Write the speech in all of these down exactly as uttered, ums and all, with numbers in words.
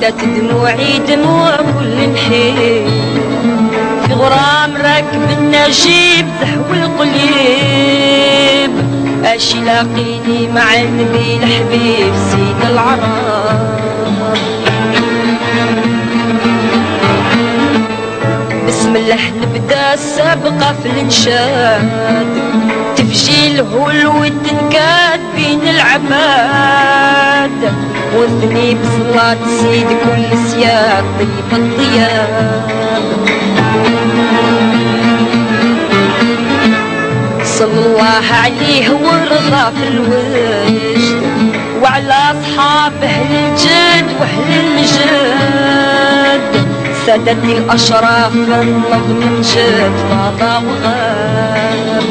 عدت دموعي دموع كل نحيب في غرام راكب النجيب زحو القليب اش لاقيني مع النبي الحبيب سيد العرب بسم الله نبدا السابقه في الانشاد تفجيل هو الود نكاد بين العباد وثني بصلاة سيد كل سياد طيب الطياب صلى الله عليه ورضى في الوجد وعلى أصحاب أهل الجد وأهل المجد سادتي الأشراف النظم من جد فاضى وغاب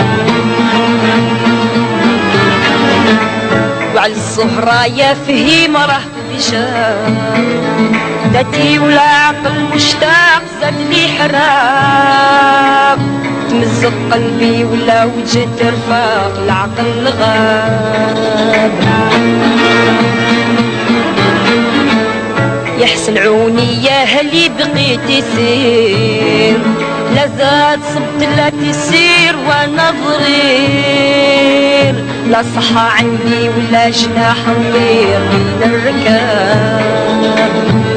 وعلى الزهرة يا فهيم راه بجاب ذاتي ولا عقل مشتاق زاد لي حراق تمزق قلبي ولا وجهت رفاق العقل غاب يحسن عوني يا هلي بقيت يسير لا زاد صبت لا تسير وانا ضرير لا صحة عندي ولا جناح نطير بين الركاب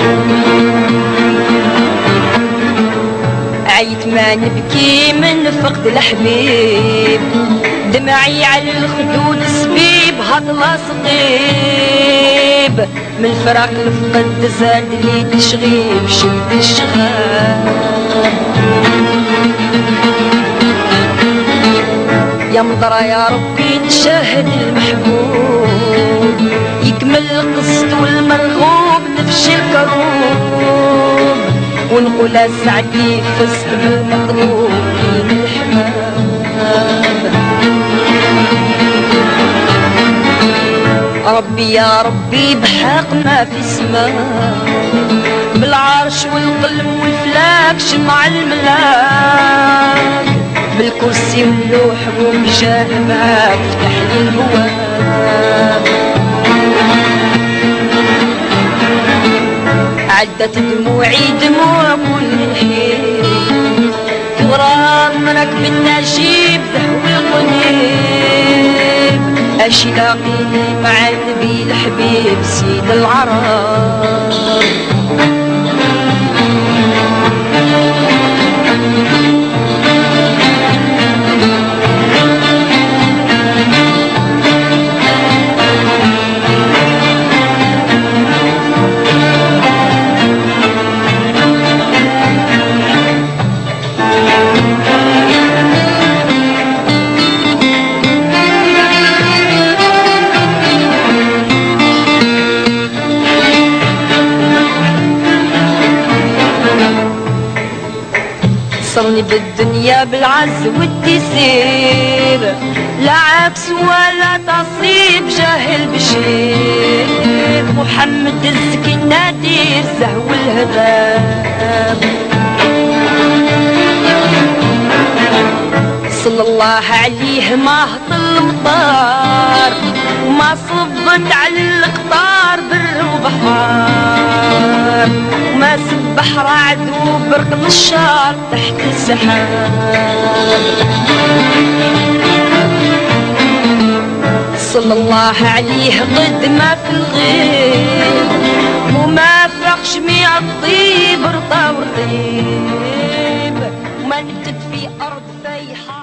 عيت ما نبكي من فقد الحبيب دمعي على الخدود سبيب هضلة صقيب من الفراق الفقد زاد لي تشغيب شد الشغاب يا مضرة يا ربي نشاهد المحبوب يكمل القسط والمرغوب نفشي الكروب ونقول سعدي فزت بالمطلوب من الحباب ربي يا ربي بحق ما في سماء بالعرش والقلم والفلاك شمع الملاك بالكرسي واللوح وبجاه معاك فتح لي البواب عدت دموعي دموع كل حين في غرام راكب النجيب ذهو القنيب اش لاقيني مع النبي الحبيب سيد العرب وصلني بالدنيا بالعز والتيسير لا عكس ولا تصيب جاهل بشير محمد الزكي النادير زهو الهداب صلى الله عليه ما هطل المطار وما صبت على القطار بر وبحار وما سبح رعد وبرق نشار تحت السحاب صلى الله عليه قد ما في الغيب وما فرق جميع الطيب رطا ورطيب وما نبتد في أرض فيحة